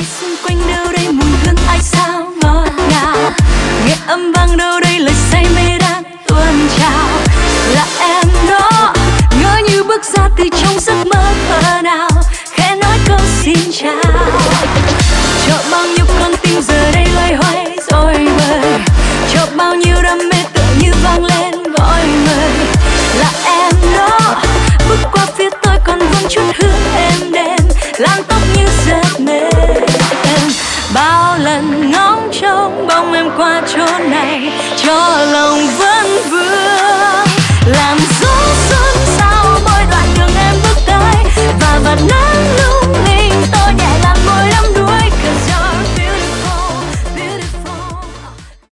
xung quanh đâu đây mùi hương ai sao ngọt ngào, nghe âm vang đâu đây lời say mê đang tuôn trào, là em đó ngỡ như bước ra từ trong giấc mơ.